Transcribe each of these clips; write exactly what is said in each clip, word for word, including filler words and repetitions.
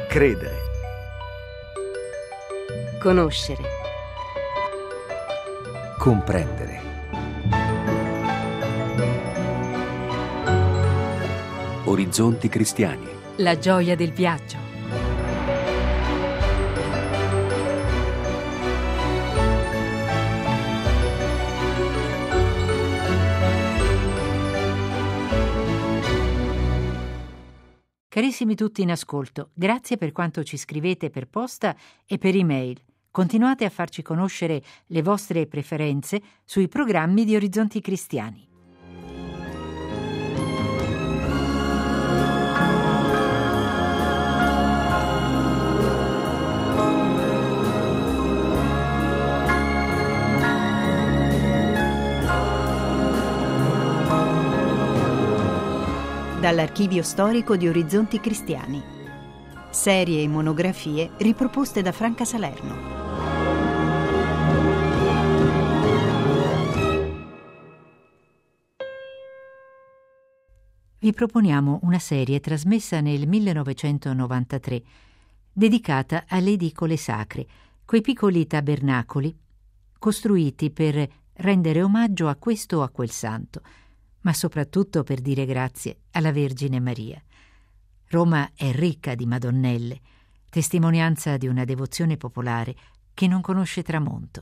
Credere. Conoscere. Comprendere. Orizzonti cristiani. La gioia del viaggio. Carissimi tutti in ascolto, grazie per quanto ci scrivete per posta e per email. Continuate a farci conoscere le vostre preferenze sui programmi di Orizzonti Cristiani. Dall'archivio storico di Orizzonti Cristiani. Serie e monografie riproposte da Franca Salerno. Vi proponiamo una serie trasmessa nel millenovecentonovantatré, dedicata alle edicole sacre, quei piccoli tabernacoli costruiti per rendere omaggio a questo o a quel santo, ma soprattutto per dire grazie alla Vergine Maria. Roma è ricca di Madonnelle, testimonianza di una devozione popolare che non conosce tramonto.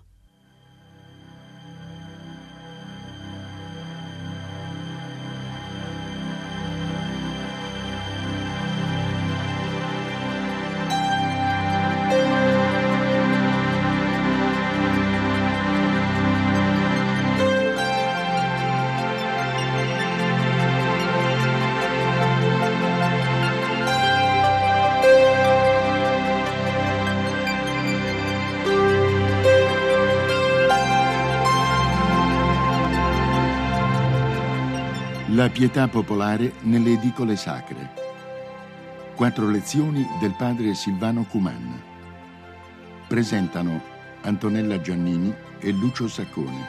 La pietà popolare nelle edicole sacre. Quattro lezioni del padre Silvano Cuman. Presentano Antonella Giannini e Lucio Sacconi.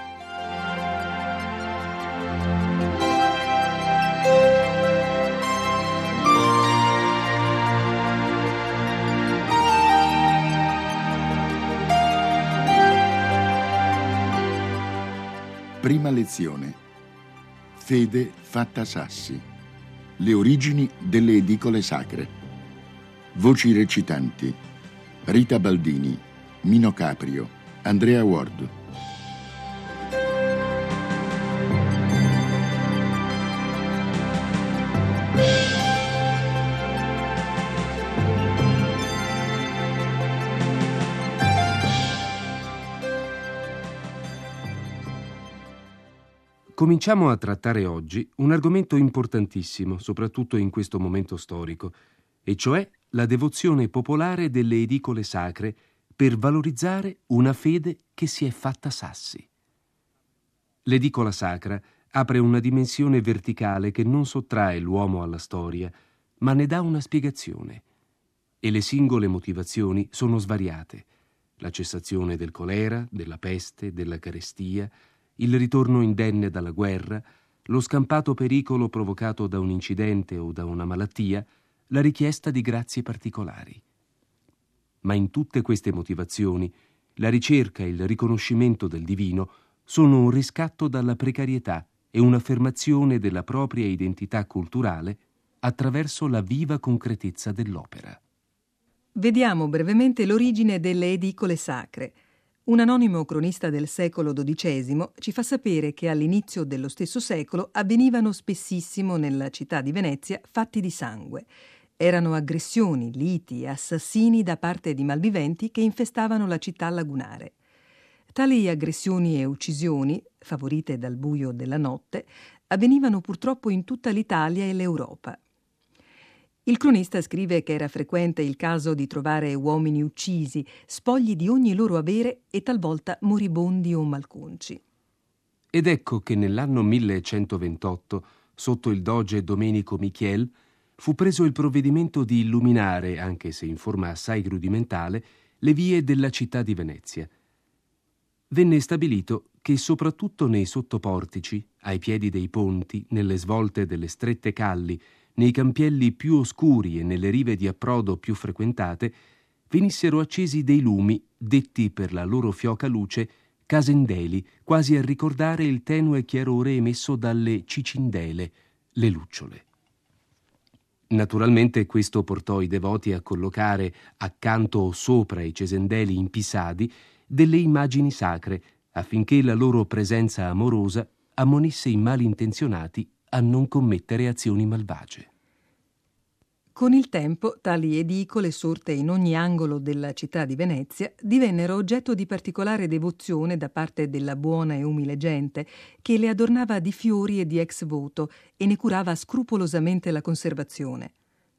Prima lezione. Fede fatta sassi. Le origini delle edicole sacre. Voci recitanti: Rita Baldini, Mino Caprio, Andrea Ward. Cominciamo a trattare oggi un argomento importantissimo, soprattutto in questo momento storico, e cioè la devozione popolare delle edicole sacre per valorizzare una fede che si è fatta sassi. L'edicola sacra apre una dimensione verticale che non sottrae l'uomo alla storia, ma ne dà una spiegazione. E le singole motivazioni sono svariate: la cessazione del colera, della peste, della carestia, il ritorno indenne dalla guerra, lo scampato pericolo provocato da un incidente o da una malattia, la richiesta di grazie particolari. Ma in tutte queste motivazioni, la ricerca e il riconoscimento del divino sono un riscatto dalla precarietà e un'affermazione della propria identità culturale attraverso la viva concretezza dell'opera. Vediamo brevemente l'origine delle edicole sacre. Un anonimo cronista del secolo dodicesimo ci fa sapere che all'inizio dello stesso secolo avvenivano spessissimo nella città di Venezia fatti di sangue. Erano aggressioni, liti e assassini da parte di malviventi che infestavano la città lagunare. Tali aggressioni e uccisioni, favorite dal buio della notte, avvenivano purtroppo in tutta l'Italia e l'Europa. Il cronista scrive che era frequente il caso di trovare uomini uccisi, spogli di ogni loro avere e talvolta moribondi o malconci. Ed ecco che nell'anno millecentoventotto, sotto il doge Domenico Michiel, fu preso il provvedimento di illuminare, anche se in forma assai rudimentale, le vie della città di Venezia. Venne stabilito che soprattutto nei sottoportici, ai piedi dei ponti, nelle svolte delle strette calli, nei campielli più oscuri e nelle rive di approdo più frequentate, venissero accesi dei lumi, detti per la loro fioca luce casendeli, quasi a ricordare il tenue chiarore emesso dalle cicindele, le lucciole. Naturalmente questo portò i devoti a collocare accanto o sopra i cesendeli in pisadi delle immagini sacre, affinché la loro presenza amorosa ammonisse i malintenzionati a non commettere azioni malvagie. Con il tempo, tali edicole sorte in ogni angolo della città di Venezia divennero oggetto di particolare devozione da parte della buona e umile gente, che le adornava di fiori e di ex voto e ne curava scrupolosamente la conservazione.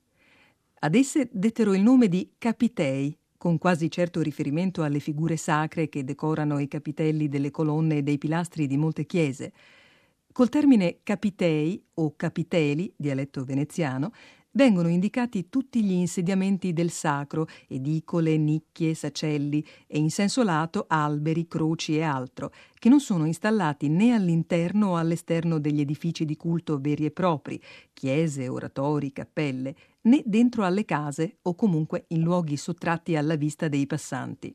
Ad esse dettero il nome di capitei, con quasi certo riferimento alle figure sacre che decorano i capitelli delle colonne e dei pilastri di molte chiese. Col termine capitei o capiteli, dialetto veneziano, vengono indicati tutti gli insediamenti del sacro, edicole, nicchie, sacelli e in senso lato alberi, croci e altro, che non sono installati né all'interno o all'esterno degli edifici di culto veri e propri, chiese, oratori, cappelle, né dentro alle case o comunque in luoghi sottratti alla vista dei passanti.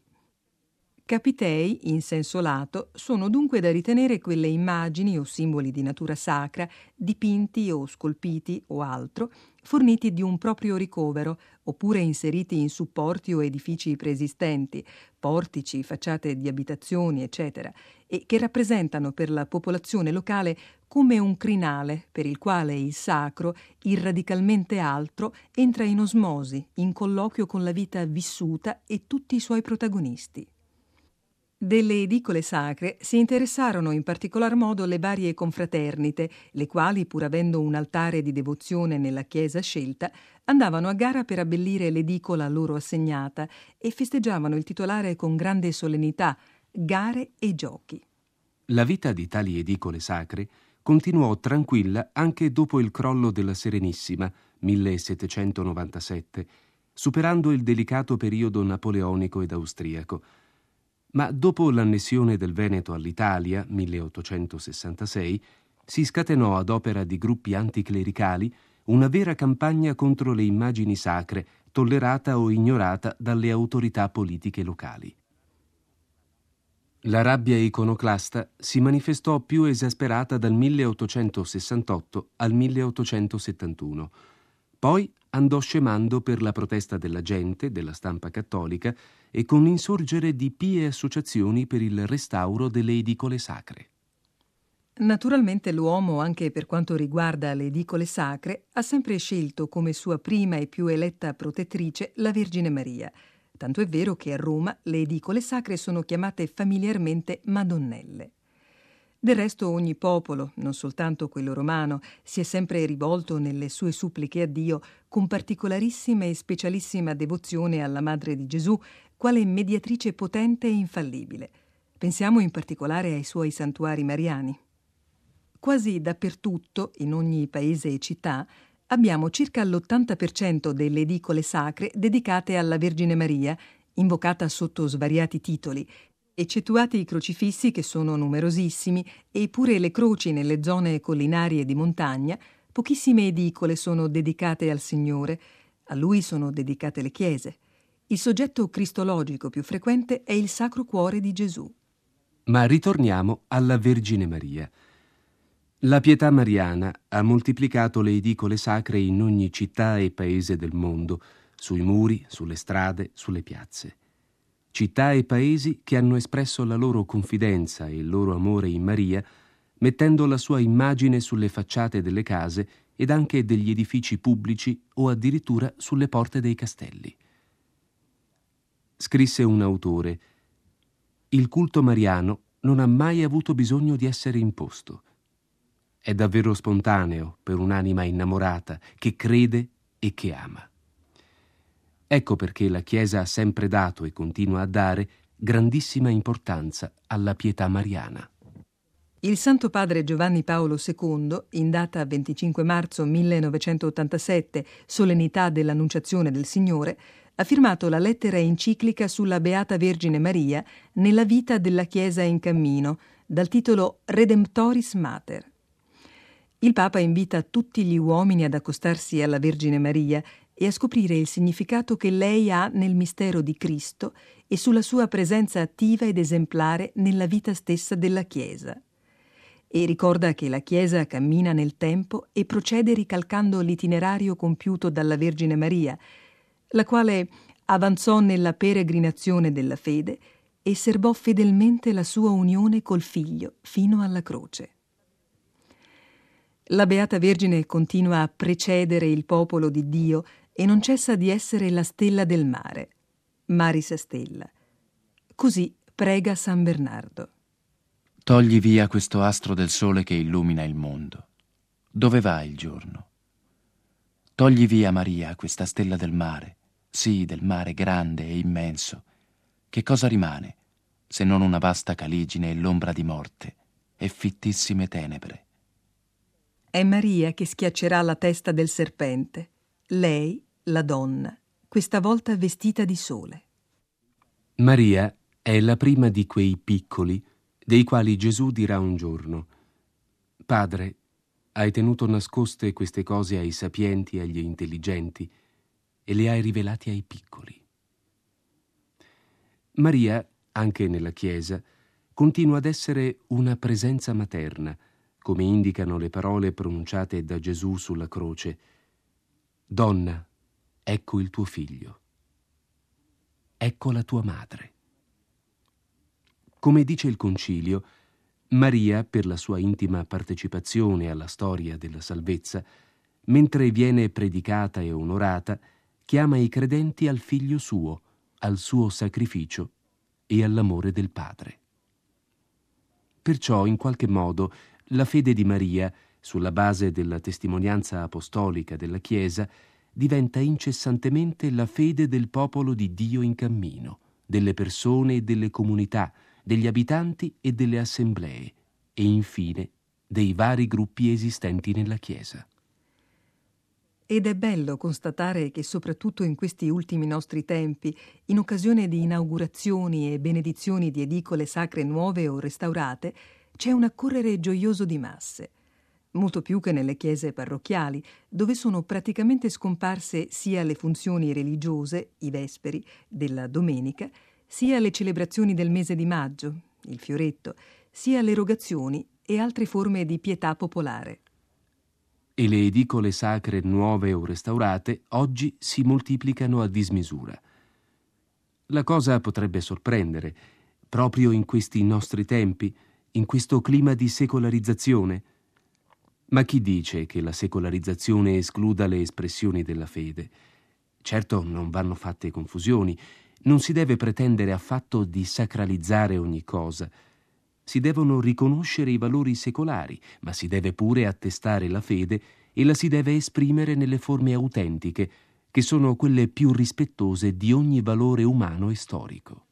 Capitei, in senso lato, sono dunque da ritenere quelle immagini o simboli di natura sacra, dipinti o scolpiti o altro, forniti di un proprio ricovero, oppure inseriti in supporti o edifici preesistenti, portici, facciate di abitazioni, eccetera, e che rappresentano per la popolazione locale come un crinale per il quale il sacro, irradicalmente altro, entra in osmosi, in colloquio con la vita vissuta e tutti i suoi protagonisti. Delle edicole sacre si interessarono in particolar modo le varie confraternite, le quali, pur avendo un altare di devozione nella chiesa scelta, andavano a gara per abbellire l'edicola loro assegnata e festeggiavano il titolare con grande solennità, gare e giochi. La vita di tali edicole sacre continuò tranquilla anche dopo il crollo della Serenissima, millesettecentonovantasette, superando il delicato periodo napoleonico ed austriaco. Ma dopo l'annessione del Veneto all'Italia, milleottocentosessantasei, si scatenò ad opera di gruppi anticlericali una vera campagna contro le immagini sacre, tollerata o ignorata dalle autorità politiche locali. La rabbia iconoclasta si manifestò più esasperata dal milleottocentosessantotto al milleottocentosettantuno. Poi andò scemando per la protesta della gente, della stampa cattolica e con l'insorgere di pie associazioni per il restauro delle edicole sacre. Naturalmente l'uomo, anche per quanto riguarda le edicole sacre, ha sempre scelto come sua prima e più eletta protettrice la Vergine Maria. Tanto è vero che a Roma le edicole sacre sono chiamate familiarmente Madonnelle. Del resto ogni popolo, non soltanto quello romano, si è sempre rivolto nelle sue suppliche a Dio con particolarissima e specialissima devozione alla Madre di Gesù, quale mediatrice potente e infallibile. Pensiamo in particolare ai suoi santuari mariani. Quasi dappertutto, in ogni paese e città, abbiamo circa l'ottanta per cento delle edicole sacre dedicate alla Vergine Maria, invocata sotto svariati titoli, eccettuati i crocifissi che sono numerosissimi e pure le croci nelle zone collinari di montagna, pochissime edicole sono dedicate al Signore, a Lui sono dedicate le chiese. Il soggetto cristologico più frequente è il Sacro Cuore di Gesù. Ma ritorniamo alla Vergine Maria. La pietà mariana ha moltiplicato le edicole sacre in ogni città e paese del mondo, sui muri, sulle strade, sulle piazze. Città e paesi che hanno espresso la loro confidenza e il loro amore in Maria, mettendo la sua immagine sulle facciate delle case ed anche degli edifici pubblici o addirittura sulle porte dei castelli. Scrisse un autore: «Il culto mariano non ha mai avuto bisogno di essere imposto. È davvero spontaneo per un'anima innamorata che crede e che ama». Ecco perché la Chiesa ha sempre dato e continua a dare grandissima importanza alla pietà mariana. Il Santo Padre Giovanni Paolo secondo, in data venticinque marzo millenovecentottantasette, solennità dell'Annunciazione del Signore, ha firmato la lettera enciclica sulla Beata Vergine Maria nella vita della Chiesa in cammino, dal titolo Redemptoris Mater. Il Papa invita tutti gli uomini ad accostarsi alla Vergine Maria e a scoprire il significato che lei ha nel mistero di Cristo e sulla sua presenza attiva ed esemplare nella vita stessa della Chiesa. E ricorda che la Chiesa cammina nel tempo e procede ricalcando l'itinerario compiuto dalla Vergine Maria, la quale avanzò nella peregrinazione della fede e serbò fedelmente la sua unione col Figlio fino alla croce. La Beata Vergine continua a precedere il popolo di Dio e non cessa di essere la stella del mare, Maris Stella. Così prega San Bernardo. Togli via questo astro del sole che illumina il mondo. Dove va il giorno? Togli via, Maria, questa stella del mare, sì, del mare grande e immenso. Che cosa rimane, se non una vasta caligine e l'ombra di morte e fittissime tenebre? È Maria che schiaccerà la testa del serpente, lei, la donna, questa volta vestita di sole. Maria è la prima di quei piccoli dei quali Gesù dirà un giorno: Padre, hai tenuto nascoste queste cose ai sapienti e agli intelligenti e le hai rivelate ai piccoli. Maria, anche nella Chiesa, continua ad essere una presenza materna, come indicano le parole pronunciate da Gesù sulla croce: Donna, ecco il tuo figlio. Ecco la tua madre. Come dice il Concilio, Maria, per la sua intima partecipazione alla storia della salvezza, mentre viene predicata e onorata, chiama i credenti al figlio suo, al suo sacrificio e all'amore del Padre. Perciò, in qualche modo, la fede di Maria, sulla base della testimonianza apostolica della Chiesa, diventa incessantemente la fede del popolo di Dio in cammino, delle persone e delle comunità, degli abitanti e delle assemblee, e infine dei vari gruppi esistenti nella Chiesa. Ed è bello constatare che soprattutto in questi ultimi nostri tempi, in occasione di inaugurazioni e benedizioni di edicole sacre nuove o restaurate, c'è un accorrere gioioso di masse, molto più che nelle chiese parrocchiali, dove sono praticamente scomparse sia le funzioni religiose, i vesperi, della domenica, sia le celebrazioni del mese di maggio, il fioretto, sia le erogazioni e altre forme di pietà popolare. E le edicole sacre nuove o restaurate oggi si moltiplicano a dismisura. La cosa potrebbe sorprendere, proprio in questi nostri tempi, in questo clima di secolarizzazione. Ma chi dice che la secolarizzazione escluda le espressioni della fede? Certo, non vanno fatte confusioni. Non si deve pretendere affatto di sacralizzare ogni cosa. Si devono riconoscere i valori secolari, ma si deve pure attestare la fede e la si deve esprimere nelle forme autentiche, che sono quelle più rispettose di ogni valore umano e storico.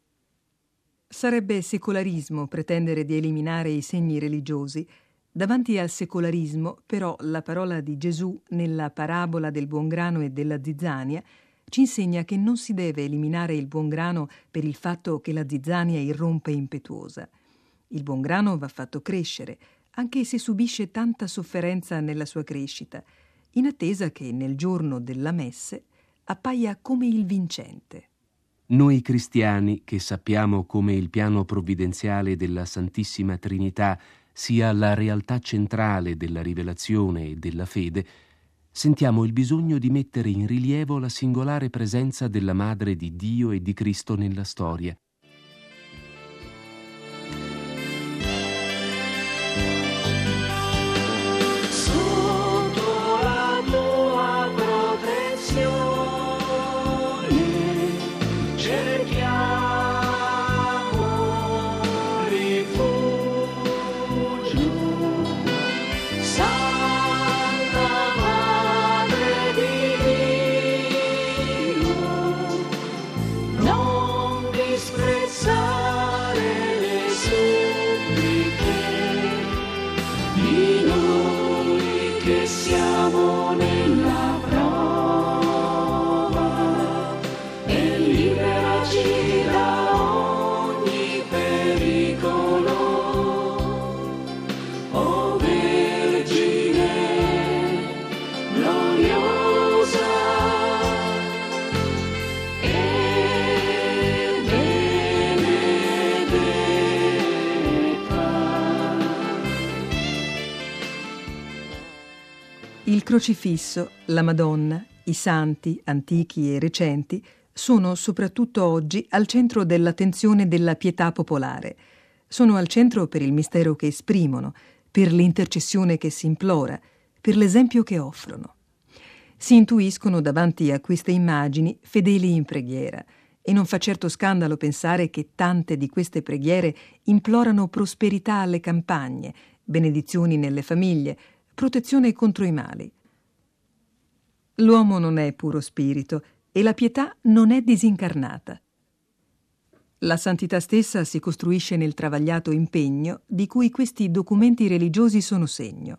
Sarebbe secolarismo pretendere di eliminare i segni religiosi. Davanti al secolarismo, però, la parola di Gesù nella parabola del buon grano e della zizzania ci insegna che non si deve eliminare il buon grano per il fatto che la zizzania irrompe impetuosa. Il buon grano va fatto crescere, anche se subisce tanta sofferenza nella sua crescita, in attesa che nel giorno della messe appaia come il vincente. Noi cristiani, che sappiamo come il piano provvidenziale della Santissima Trinità sia la realtà centrale della rivelazione e della fede, sentiamo il bisogno di mettere in rilievo la singolare presenza della Madre di Dio e di Cristo nella storia. Sotto la tua protezione cerchiamo rifugio. Disprezzo gloriosa e benedetta. Il crocifisso, la Madonna, i santi, antichi e recenti, sono soprattutto oggi al centro dell'attenzione della pietà popolare. Sono al centro per il mistero che esprimono, per l'intercessione che si implora, per l'esempio che offrono. Si intuiscono davanti a queste immagini fedeli in preghiera, e non fa certo scandalo pensare che tante di queste preghiere implorano prosperità alle campagne, benedizioni nelle famiglie, protezione contro i mali. L'uomo non è puro spirito e la pietà non è disincarnata. La santità stessa si costruisce nel travagliato impegno di cui questi documenti religiosi sono segno.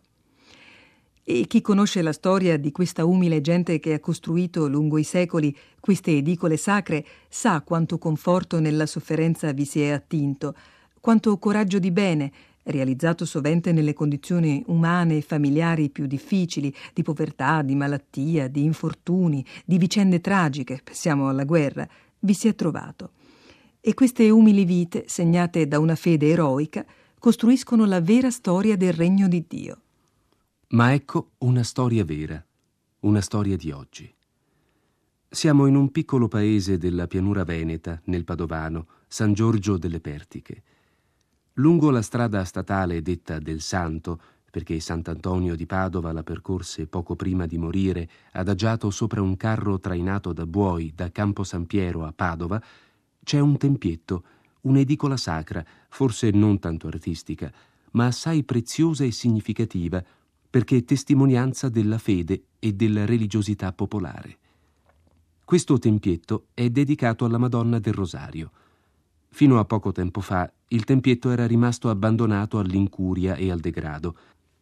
E chi conosce la storia di questa umile gente che ha costruito lungo i secoli queste edicole sacre sa quanto conforto nella sofferenza vi si è attinto, quanto coraggio di bene, realizzato sovente nelle condizioni umane e familiari più difficili, di povertà, di malattia, di infortuni, di vicende tragiche, pensiamo alla guerra, vi si è trovato. E queste umili vite, segnate da una fede eroica, costruiscono la vera storia del regno di Dio. Ma ecco una storia vera, una storia di oggi. Siamo in un piccolo paese della pianura veneta, nel Padovano, San Giorgio delle Pertiche. Lungo la strada statale detta del Santo, perché Sant'Antonio di Padova la percorse poco prima di morire, adagiato sopra un carro trainato da buoi da Campo San Piero a Padova, c'è un tempietto, un'edicola sacra, forse non tanto artistica, ma assai preziosa e significativa, perché è testimonianza della fede e della religiosità popolare. Questo tempietto è dedicato alla Madonna del Rosario. Fino a poco tempo fa il tempietto era rimasto abbandonato all'incuria e al degrado.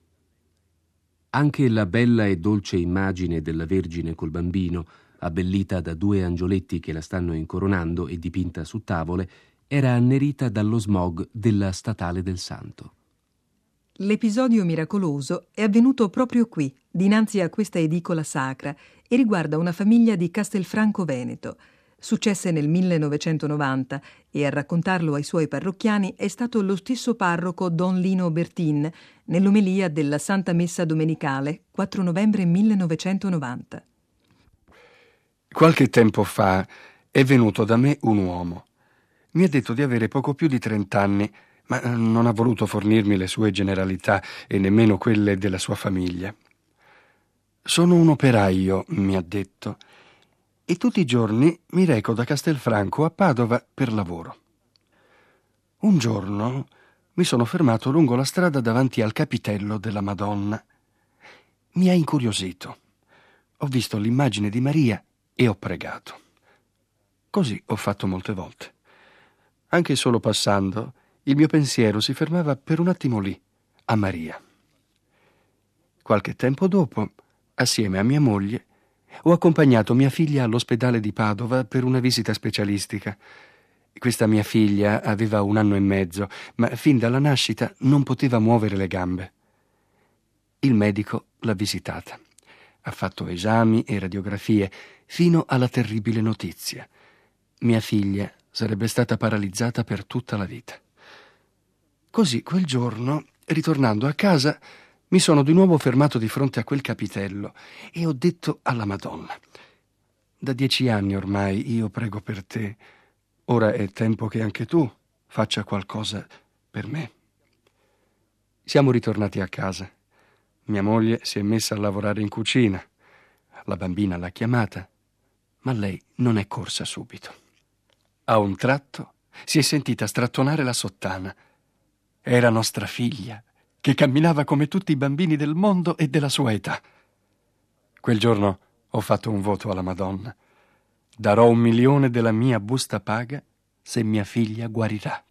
Anche la bella e dolce immagine della Vergine col bambino, abbellita da due angioletti che la stanno incoronando e dipinta su tavole, era annerita dallo smog della statale del Santo. L'episodio miracoloso è avvenuto proprio qui, dinanzi a questa edicola sacra, e riguarda una famiglia di Castelfranco Veneto. Successe nel millenovecentonovanta e a raccontarlo ai suoi parrocchiani è stato lo stesso parroco Don Lino Bertin nell'omelia della Santa Messa Domenicale, quattro novembre millenovecentonovanta. Qualche tempo fa è venuto da me un uomo. Mi ha detto di avere poco più di trent'anni, ma non ha voluto fornirmi le sue generalità e nemmeno quelle della sua famiglia. Sono un operaio, mi ha detto, e tutti i giorni mi reco da Castelfranco a Padova per lavoro. Un giorno mi sono fermato lungo la strada davanti al capitello della Madonna. Mi ha incuriosito. Ho visto l'immagine di Maria e ho pregato. Così ho fatto molte volte. Anche solo passando, il mio pensiero si fermava per un attimo lì, a Maria. Qualche tempo dopo, assieme a mia moglie, ho accompagnato mia figlia all'ospedale di Padova per una visita specialistica. Questa mia figlia aveva un anno e mezzo, ma fin dalla nascita non poteva muovere le gambe. Il medico l'ha visitata. Ha fatto esami e radiografie fino alla terribile notizia. Mia figlia sarebbe stata paralizzata per tutta la vita. Così quel giorno, ritornando a casa, mi sono di nuovo fermato di fronte a quel capitello e ho detto alla Madonna: da dieci anni ormai io prego per te. Ora è tempo che anche tu faccia qualcosa per me. Siamo ritornati a casa. Mia moglie si è messa a lavorare in cucina. La bambina l'ha chiamata, ma lei non è corsa subito. A un tratto si è sentita strattonare la sottana. Era nostra figlia, che camminava come tutti i bambini del mondo e della sua età. Quel giorno ho fatto un voto alla Madonna. Darò un milione della mia busta paga se mia figlia guarirà.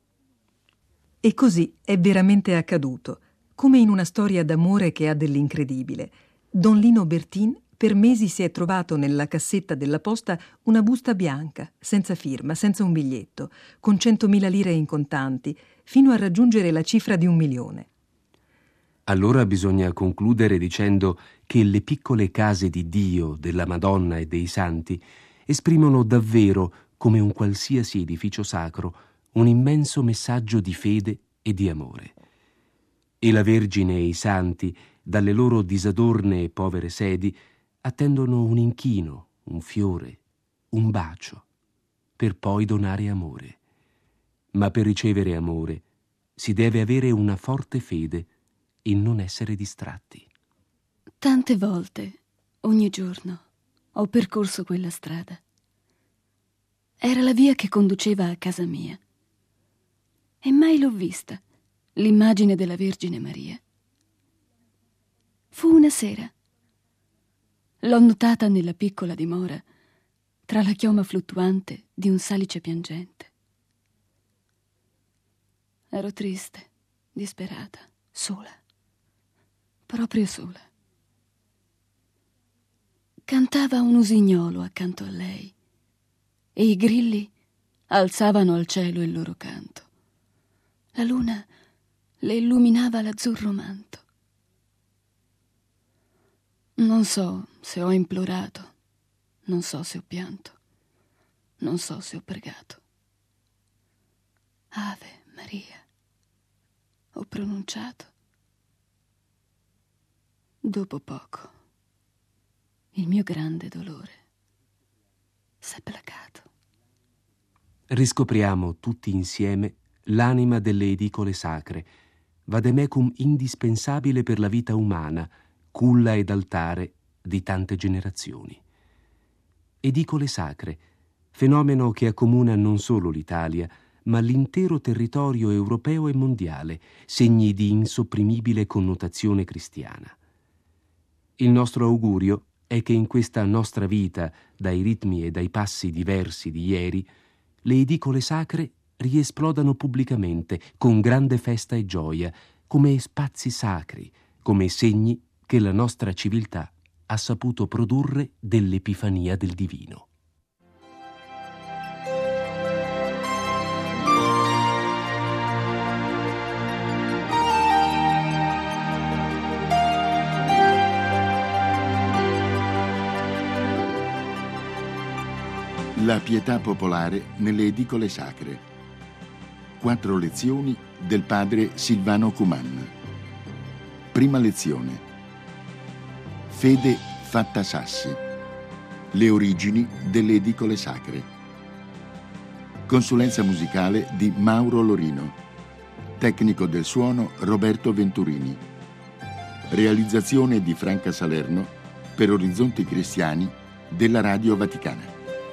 E così è veramente accaduto, come in una storia d'amore che ha dell'incredibile. Don Lino Bertin per mesi si è trovato nella cassetta della posta una busta bianca, senza firma, senza un biglietto, con centomila lire in contanti, fino a raggiungere la cifra di un milione. Allora bisogna concludere dicendo che le piccole case di Dio, della Madonna e dei Santi esprimono davvero, come un qualsiasi edificio sacro, un immenso messaggio di fede e di amore. E la Vergine e i Santi, dalle loro disadorne e povere sedi, attendono un inchino, un fiore, un bacio, per poi donare amore. Ma per ricevere amore si deve avere una forte fede e non essere distratti. Tante volte, ogni giorno, ho percorso quella strada. Era la via che conduceva a casa mia. E mai l'ho vista, l'immagine della Vergine Maria. Fu una sera. L'ho notata nella piccola dimora, tra la chioma fluttuante di un salice piangente. Ero triste, disperata, sola, proprio sola. Cantava un usignolo accanto a lei e i grilli alzavano al cielo il loro canto. La luna le illuminava l'azzurro manto. Non so se ho implorato, non so se ho pianto, non so se ho pregato. Ave Maria, ho pronunciato. Dopo poco, il mio grande dolore s'è placato. Riscopriamo tutti insieme l'anima delle edicole sacre, vademecum indispensabile per la vita umana, culla ed altare di tante generazioni. Edicole sacre, fenomeno che accomuna non solo l'Italia, ma l'intero territorio europeo e mondiale, segni di insopprimibile connotazione cristiana. Il nostro augurio è che in questa nostra vita, dai ritmi e dai passi diversi di ieri, le edicole sacre riesplodano pubblicamente, con grande festa e gioia, come spazi sacri, come segni che la nostra civiltà ha saputo produrre dell'Epifania del Divino. La pietà popolare nelle edicole sacre. Quattro lezioni del padre Silvano Cuman. Prima lezione. Fede fatta sassi. Le origini delle edicole sacre. Consulenza musicale di Mauro Lorino. Tecnico del suono Roberto Venturini. Realizzazione di Franca Salerno per Orizzonti Cristiani della Radio Vaticana.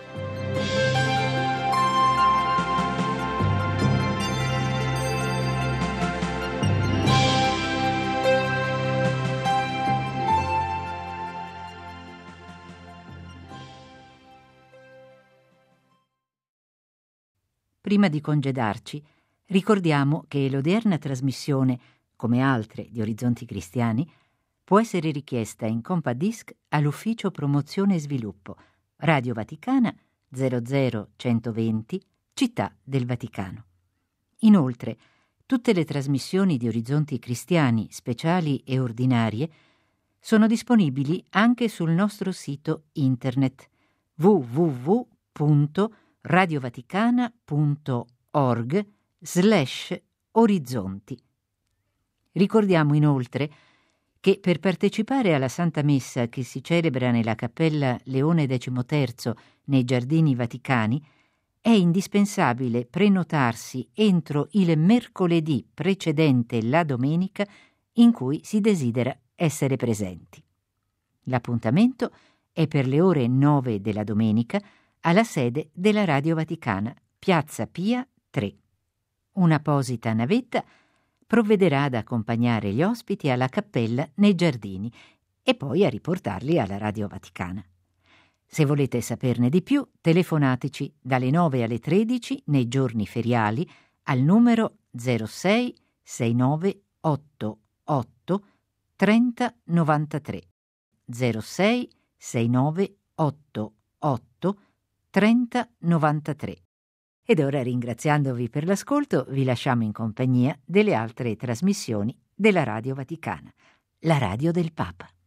Prima di congedarci, ricordiamo che l'odierna trasmissione, come altre di Orizzonti Cristiani, può essere richiesta in compact disc all'Ufficio Promozione e Sviluppo, Radio Vaticana zero zero centoventi, Città del Vaticano. Inoltre, tutte le trasmissioni di Orizzonti Cristiani, speciali e ordinarie, sono disponibili anche sul nostro sito internet w w w punto radiovaticana punto org slash orizzonti. Ricordiamo inoltre che per partecipare alla Santa Messa che si celebra nella Cappella Leone decimoterzo nei Giardini Vaticani è indispensabile prenotarsi entro il mercoledì precedente la domenica in cui si desidera essere presenti. L'appuntamento è per le ore nove della domenica alla sede della Radio Vaticana, Piazza Pia tre. Un'apposita navetta provvederà ad accompagnare gli ospiti alla cappella nei giardini e poi a riportarli alla Radio Vaticana. Se volete saperne di più, telefonateci dalle nove alle tredici nei giorni feriali al numero zero sei sei nove otto otto trenta novantatré zero sei sei nove otto otto trenta novantatré. Ed ora, ringraziandovi per l'ascolto, vi lasciamo in compagnia delle altre trasmissioni della Radio Vaticana, la radio del Papa.